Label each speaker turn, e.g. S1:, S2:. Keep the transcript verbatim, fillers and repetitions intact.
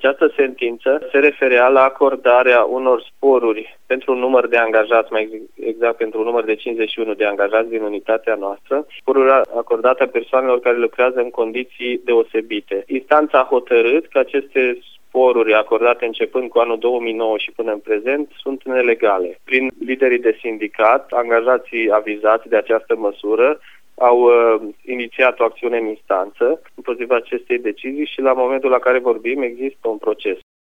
S1: Această sentință se referea la acordarea unor sporuri pentru un număr de angajați, mai exact pentru un număr de cincizeci și unu de angajați din unitatea noastră, sporuri acordate persoanelor care lucrează în condiții deosebite. Instanța a hotărât că aceste sporuri acordate începând cu anul două mii nouă și până în prezent sunt nelegale. Prin liderii de sindicat, angajații avizați de această măsură au uh, inițiat o acțiune în instanță împotriva acestei decizii și la momentul la care vorbim există un proces.